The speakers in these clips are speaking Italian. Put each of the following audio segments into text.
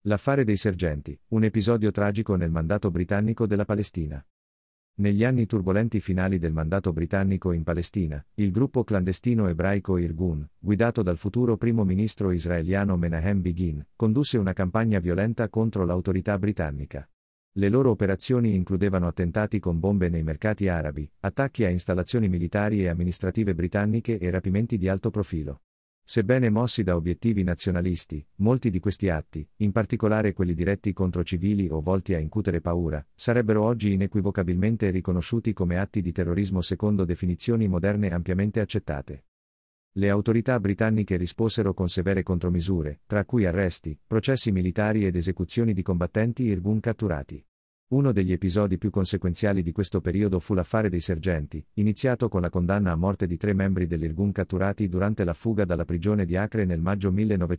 L'affare dei sergenti, un episodio tragico nel mandato britannico della Palestina. Negli anni turbolenti finali del mandato britannico in Palestina, il gruppo clandestino ebraico Irgun, guidato dal futuro primo ministro israeliano Menahem Begin, condusse una campagna violenta contro l'autorità britannica. Le loro operazioni includevano attentati con bombe nei mercati arabi, attacchi a installazioni militari e amministrative britanniche e rapimenti di alto profilo. Sebbene mossi da obiettivi nazionalisti, molti di questi atti, in particolare quelli diretti contro civili o volti a incutere paura, sarebbero oggi inequivocabilmente riconosciuti come atti di terrorismo secondo definizioni moderne ampiamente accettate. Le autorità britanniche risposero con severe contromisure, tra cui arresti, processi militari ed esecuzioni di combattenti Irgun catturati. Uno degli episodi più conseguenziali di questo periodo fu l'affare dei sergenti, iniziato con la condanna a morte di 3 membri dell'Irgun catturati durante la fuga dalla prigione di Acre nel maggio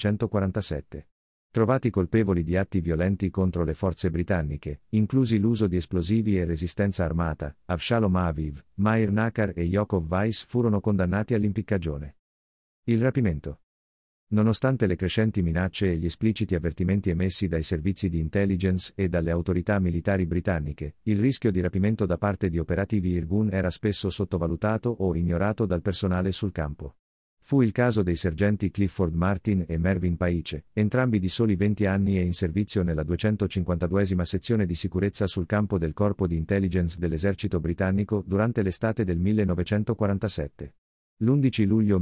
1947. Trovati colpevoli di atti violenti contro le forze britanniche, inclusi l'uso di esplosivi e resistenza armata, Avshalom Aviv, Meir Nakar e Yaakov Weiss furono condannati all'impiccagione. Il rapimento. Nonostante le crescenti minacce e gli espliciti avvertimenti emessi dai servizi di intelligence e dalle autorità militari britanniche, il rischio di rapimento da parte di operativi Irgun era spesso sottovalutato o ignorato dal personale sul campo. Fu il caso dei sergenti Clifford Martin e Mervyn Paice, entrambi di soli 20 anni e in servizio nella 252esima sezione di sicurezza sul campo del corpo di intelligence dell'esercito britannico durante l'estate del 1947. L'11 luglio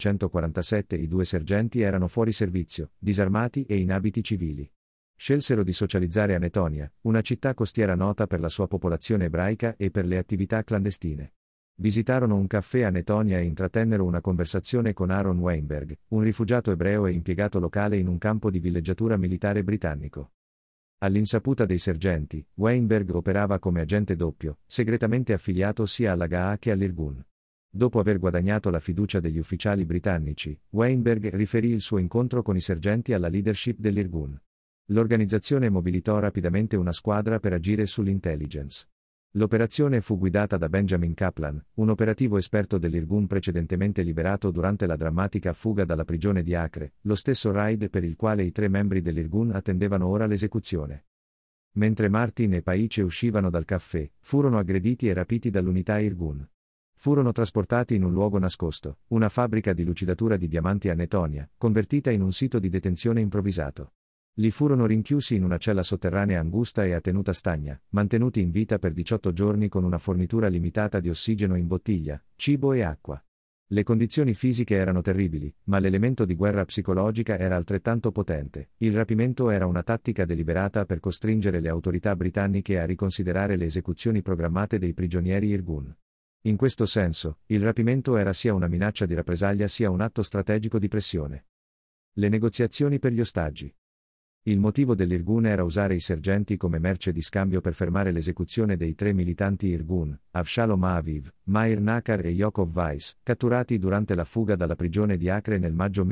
1947 i 2 sergenti erano fuori servizio, disarmati e in abiti civili. Scelsero di socializzare a Netonia, una città costiera nota per la sua popolazione ebraica e per le attività clandestine. Visitarono un caffè a Netonia e intrattennero una conversazione con Aaron Weinberg, un rifugiato ebreo e impiegato locale in un campo di villeggiatura militare britannico. All'insaputa dei sergenti, Weinberg operava come agente doppio, segretamente affiliato sia alla GAA che all'Irgun. Dopo aver guadagnato la fiducia degli ufficiali britannici, Weinberg riferì il suo incontro con i sergenti alla leadership dell'Irgun. L'organizzazione mobilitò rapidamente una squadra per agire sull'intelligence. L'operazione fu guidata da Benjamin Kaplan, un operativo esperto dell'Irgun precedentemente liberato durante la drammatica fuga dalla prigione di Acre, lo stesso raid per il quale i 3 membri dell'Irgun attendevano ora l'esecuzione. Mentre Martin e Paice uscivano dal caffè, furono aggrediti e rapiti dall'unità Irgun. Furono trasportati in un luogo nascosto, una fabbrica di lucidatura di diamanti a Netonia, convertita in un sito di detenzione improvvisato. Li furono rinchiusi in una cella sotterranea angusta e a tenuta stagna, mantenuti in vita per 18 giorni con una fornitura limitata di ossigeno in bottiglia, cibo e acqua. Le condizioni fisiche erano terribili, ma l'elemento di guerra psicologica era altrettanto potente. Il rapimento era una tattica deliberata per costringere le autorità britanniche a riconsiderare le esecuzioni programmate dei prigionieri Irgun. In questo senso, il rapimento era sia una minaccia di rappresaglia sia un atto strategico di pressione. Le negoziazioni per gli ostaggi. Il motivo dell'Irgun era usare i sergenti come merce di scambio per fermare l'esecuzione dei 3 militanti Irgun, Avshalom Aviv, Meir Nakar e Yaakov Weiss, catturati durante la fuga dalla prigione di Acre nel maggio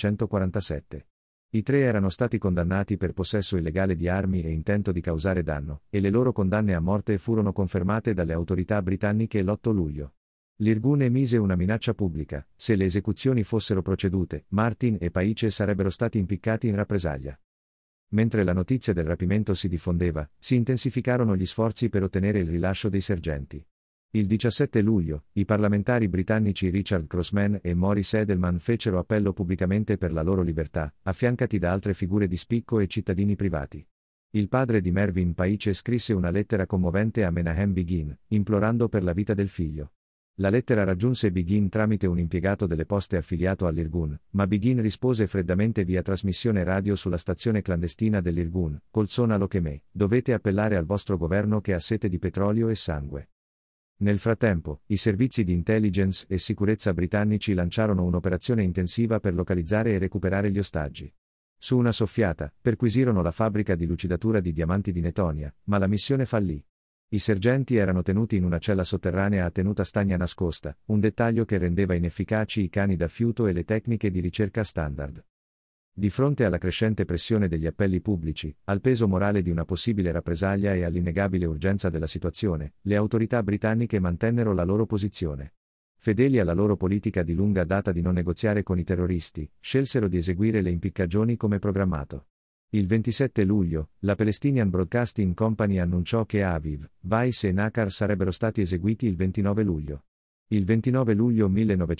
1947. I 3 erano stati condannati per possesso illegale di armi e intento di causare danno, e le loro condanne a morte furono confermate dalle autorità britanniche l'8 luglio. L'Irgun emise una minaccia pubblica: se le esecuzioni fossero procedute, Martin e Paice sarebbero stati impiccati in rappresaglia. Mentre la notizia del rapimento si diffondeva, si intensificarono gli sforzi per ottenere il rilascio dei sergenti. Il 17 luglio, i parlamentari britannici Richard Crossman e Maurice Edelman fecero appello pubblicamente per la loro libertà, affiancati da altre figure di spicco e cittadini privati. Il padre di Mervyn Paice scrisse una lettera commovente a Menahem Begin, implorando per la vita del figlio. La lettera raggiunse Begin tramite un impiegato delle poste affiliato all'Irgun, ma Begin rispose freddamente via trasmissione radio sulla stazione clandestina dell'Irgun: Colzona Lokeme, dovete appellare al vostro governo che ha sete di petrolio e sangue. Nel frattempo, i servizi di intelligence e sicurezza britannici lanciarono un'operazione intensiva per localizzare e recuperare gli ostaggi. Su una soffiata, perquisirono la fabbrica di lucidatura di diamanti di Netonia, ma la missione fallì. I sergenti erano tenuti in una cella sotterranea a tenuta stagna nascosta, un dettaglio che rendeva inefficaci i cani da fiuto e le tecniche di ricerca standard. Di fronte alla crescente pressione degli appelli pubblici, al peso morale di una possibile rappresaglia e all'innegabile urgenza della situazione, le autorità britanniche mantennero la loro posizione. Fedeli alla loro politica di lunga data di non negoziare con i terroristi, scelsero di eseguire le impiccagioni come programmato. Il 27 luglio, la Palestinian Broadcasting Company annunciò che Aviv, Vice e Nakar sarebbero stati eseguiti il 29 luglio. Il 29 luglio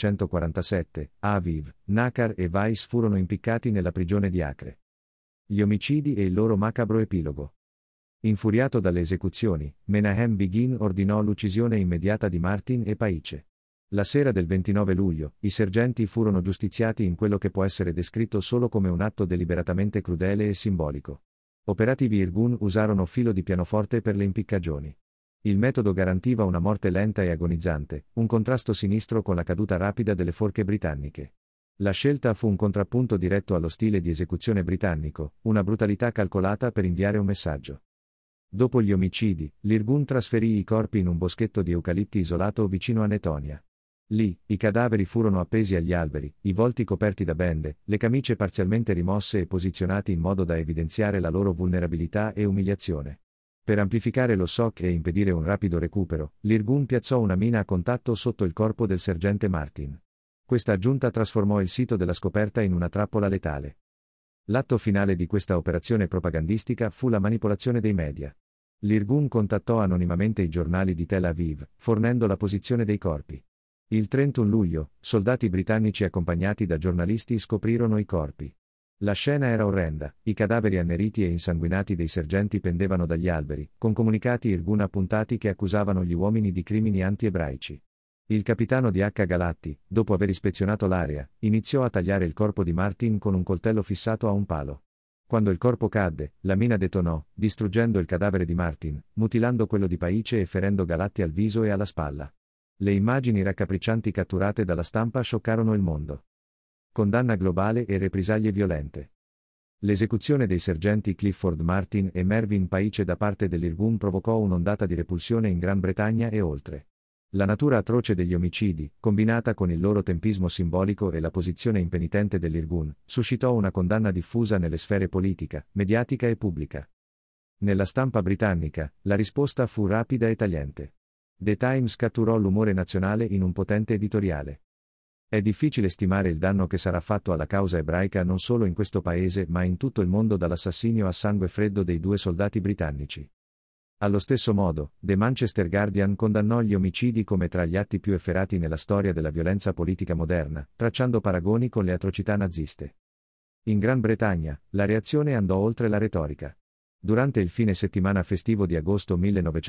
1947, Aviv, Nakar e Vice furono impiccati nella prigione di Acre. Gli omicidi e il loro macabro epilogo. Infuriato dalle esecuzioni, Menahem Begin ordinò l'uccisione immediata di Martin e Paice. La sera del 29 luglio, i sergenti furono giustiziati in quello che può essere descritto solo come un atto deliberatamente crudele e simbolico. Operativi Irgun usarono filo di pianoforte per le impiccagioni. Il metodo garantiva una morte lenta e agonizzante, un contrasto sinistro con la caduta rapida delle forche britanniche. La scelta fu un contrappunto diretto allo stile di esecuzione britannico, una brutalità calcolata per inviare un messaggio. Dopo gli omicidi, l'Irgun trasferì i corpi in un boschetto di eucalipti isolato vicino a Netonia. Lì, i cadaveri furono appesi agli alberi, i volti coperti da bende, le camicie parzialmente rimosse e posizionati in modo da evidenziare la loro vulnerabilità e umiliazione. Per amplificare lo shock e impedire un rapido recupero, l'Irgun piazzò una mina a contatto sotto il corpo del sergente Martin. Questa aggiunta trasformò il sito della scoperta in una trappola letale. L'atto finale di questa operazione propagandistica fu la manipolazione dei media. L'Irgun contattò anonimamente i giornali di Tel Aviv, fornendo la posizione dei corpi. Il 31 luglio, soldati britannici accompagnati da giornalisti scoprirono i corpi. La scena era orrenda, i cadaveri anneriti e insanguinati dei sergenti pendevano dagli alberi, con comunicati Irgun appuntati che accusavano gli uomini di crimini anti-ebraici. Il capitano di H. Galatti, dopo aver ispezionato l'area, iniziò a tagliare il corpo di Martin con un coltello fissato a un palo. Quando il corpo cadde, la mina detonò, distruggendo il cadavere di Martin, mutilando quello di Paice e ferendo Galatti al viso e alla spalla. Le immagini raccapriccianti catturate dalla stampa scioccarono il mondo. Condanna globale e reprisaglie violente. L'esecuzione dei sergenti Clifford Martin e Mervyn Paice da parte dell'Irgun provocò un'ondata di repulsione in Gran Bretagna e oltre. La natura atroce degli omicidi, combinata con il loro tempismo simbolico e la posizione impenitente dell'Irgun, suscitò una condanna diffusa nelle sfere politica, mediatica e pubblica. Nella stampa britannica, la risposta fu rapida e tagliente. The Times catturò l'umore nazionale in un potente editoriale. È difficile stimare il danno che sarà fatto alla causa ebraica non solo in questo paese ma in tutto il mondo dall'assassinio a sangue freddo dei 2 soldati britannici. Allo stesso modo, The Manchester Guardian condannò gli omicidi come tra gli atti più efferati nella storia della violenza politica moderna, tracciando paragoni con le atrocità naziste. In Gran Bretagna, la reazione andò oltre la retorica. Durante il fine settimana festivo di agosto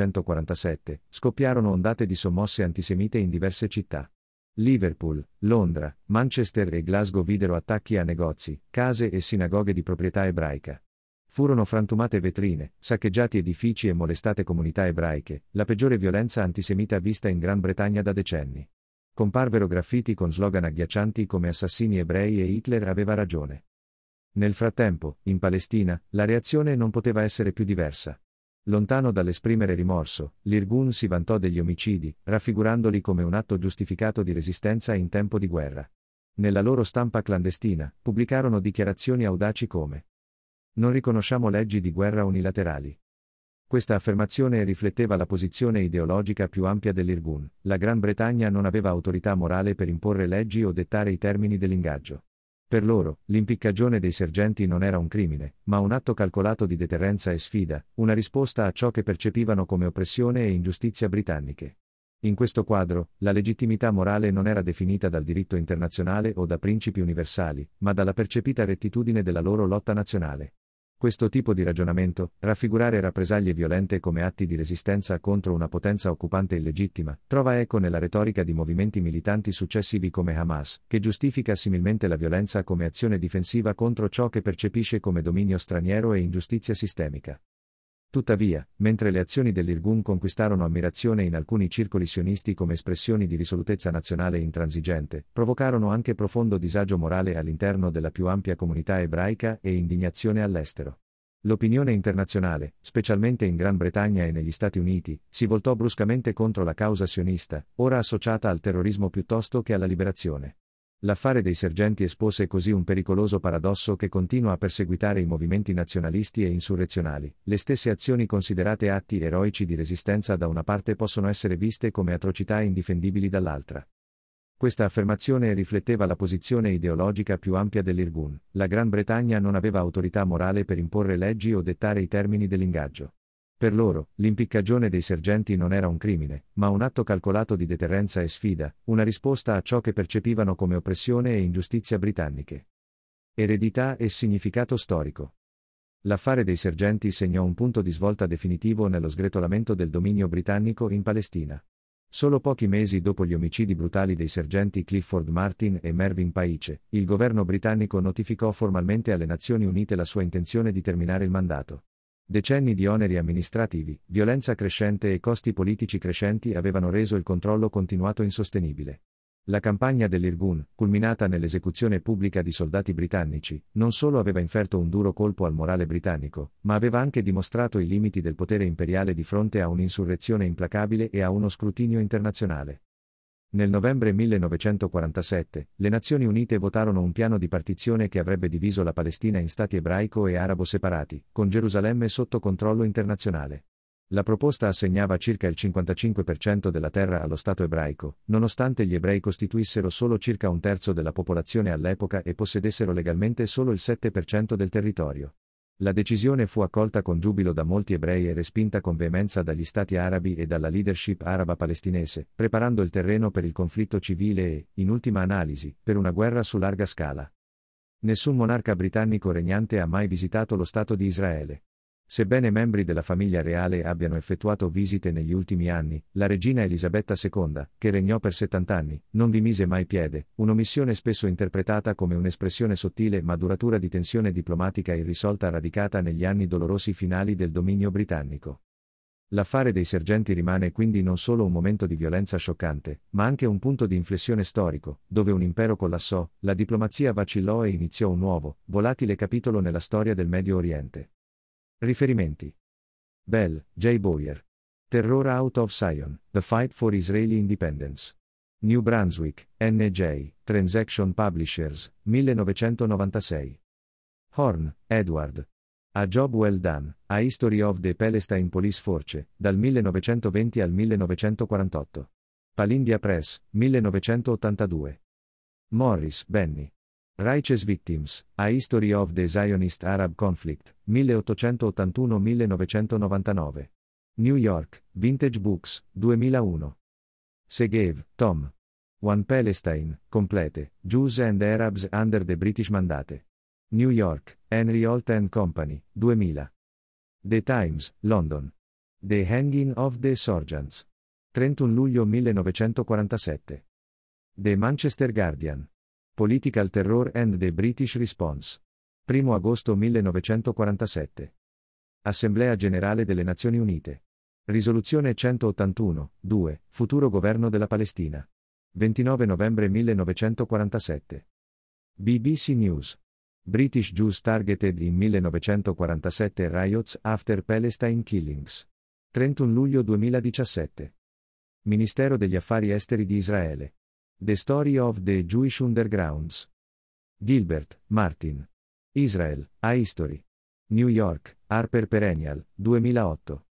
1947, scoppiarono ondate di sommosse antisemite in diverse città. Liverpool, Londra, Manchester e Glasgow videro attacchi a negozi, case e sinagoghe di proprietà ebraica. Furono frantumate vetrine, saccheggiati edifici e molestate comunità ebraiche, la peggiore violenza antisemita vista in Gran Bretagna da decenni. Comparvero graffiti con slogan agghiaccianti come assassini ebrei e Hitler aveva ragione. Nel frattempo, in Palestina, la reazione non poteva essere più diversa. Lontano dall'esprimere rimorso, l'Irgun si vantò degli omicidi, raffigurandoli come un atto giustificato di resistenza in tempo di guerra. Nella loro stampa clandestina, pubblicarono dichiarazioni audaci come: "Non riconosciamo leggi di guerra unilaterali". Questa affermazione rifletteva la posizione ideologica più ampia dell'Irgun: la Gran Bretagna non aveva autorità morale per imporre leggi o dettare i termini dell'ingaggio. Per loro, l'impiccagione dei sergenti non era un crimine, ma un atto calcolato di deterrenza e sfida, una risposta a ciò che percepivano come oppressione e ingiustizia britanniche. In questo quadro, la legittimità morale non era definita dal diritto internazionale o da principi universali, ma dalla percepita rettitudine della loro lotta nazionale. Questo tipo di ragionamento, raffigurare rappresaglie violente come atti di resistenza contro una potenza occupante illegittima, trova eco nella retorica di movimenti militanti successivi come Hamas, che giustifica similmente la violenza come azione difensiva contro ciò che percepisce come dominio straniero e ingiustizia sistemica. Tuttavia, mentre le azioni dell'Irgun conquistarono ammirazione in alcuni circoli sionisti come espressioni di risolutezza nazionale intransigente, provocarono anche profondo disagio morale all'interno della più ampia comunità ebraica e indignazione all'estero. L'opinione internazionale, specialmente in Gran Bretagna e negli Stati Uniti, si voltò bruscamente contro la causa sionista, ora associata al terrorismo piuttosto che alla liberazione. L'affare dei sergenti espose così un pericoloso paradosso che continua a perseguitare i movimenti nazionalisti e insurrezionali: le stesse azioni considerate atti eroici di resistenza da una parte possono essere viste come atrocità indifendibili dall'altra. Questa affermazione rifletteva la posizione ideologica più ampia dell'Irgun: la Gran Bretagna non aveva autorità morale per imporre leggi o dettare i termini dell'ingaggio. Per loro, l'impiccagione dei sergenti non era un crimine, ma un atto calcolato di deterrenza e sfida, una risposta a ciò che percepivano come oppressione e ingiustizia britanniche. Eredità e significato storico. L'affare dei sergenti segnò un punto di svolta definitivo nello sgretolamento del dominio britannico in Palestina. Solo pochi mesi dopo gli omicidi brutali dei sergenti Clifford Martin e Mervyn Paice, il governo britannico notificò formalmente alle Nazioni Unite la sua intenzione di terminare il mandato. Decenni di oneri amministrativi, violenza crescente e costi politici crescenti avevano reso il controllo continuato insostenibile. La campagna dell'Irgun, culminata nell'esecuzione pubblica di soldati britannici, non solo aveva inferto un duro colpo al morale britannico, ma aveva anche dimostrato i limiti del potere imperiale di fronte a un'insurrezione implacabile e a uno scrutinio internazionale. Nel novembre 1947, le Nazioni Unite votarono un piano di partizione che avrebbe diviso la Palestina in stati ebraico e arabo separati, con Gerusalemme sotto controllo internazionale. La proposta assegnava circa il 55% della terra allo Stato ebraico, nonostante gli ebrei costituissero solo circa un terzo della popolazione all'epoca e possedessero legalmente solo il 7% del territorio. La decisione fu accolta con giubilo da molti ebrei e respinta con veemenza dagli stati arabi e dalla leadership araba palestinese, preparando il terreno per il conflitto civile e, in ultima analisi, per una guerra su larga scala. Nessun monarca britannico regnante ha mai visitato lo Stato di Israele. Sebbene membri della famiglia reale abbiano effettuato visite negli ultimi anni, la regina Elisabetta II, che regnò per 70 anni, non vi mise mai piede, un'omissione spesso interpretata come un'espressione sottile ma duratura di tensione diplomatica irrisolta radicata negli anni dolorosi finali del dominio britannico. L'affare dei sergenti rimane quindi non solo un momento di violenza scioccante, ma anche un punto di inflessione storico, dove un impero collassò, la diplomazia vacillò e iniziò un nuovo, volatile capitolo nella storia del Medio Oriente. Riferimenti. Bell, J. Boyer. Terror Out of Zion, The Fight for Israeli Independence. New Brunswick, N.J., Transaction Publishers, 1996. Horn, Edward. A Job Well Done, A History of the Palestine Police Force, dal 1920 al 1948. Palindia Press, 1982. Morris, Benny. Righteous Victims, A History of the Zionist-Arab Conflict, 1881-1999. New York, Vintage Books, 2001. Segev, Tom. One Palestine, Complete, Jews and Arabs Under the British Mandate. New York, Henry Holt and Company, 2000. The Times, London. The Hanging of the Sergeants. 31 luglio 1947. The Manchester Guardian. Political Terror and the British Response. 1 agosto 1947. Assemblea Generale delle Nazioni Unite. Risoluzione 181, 2, Futuro Governo della Palestina. 29 novembre 1947. BBC News. British Jews targeted in 1947 riots after Palestine killings. 31 luglio 2017. Ministero degli Affari Esteri di Israele. The Story of the Jewish Undergrounds. Gilbert, Martin. Israel, A History. New York, Harper Perennial, 2008.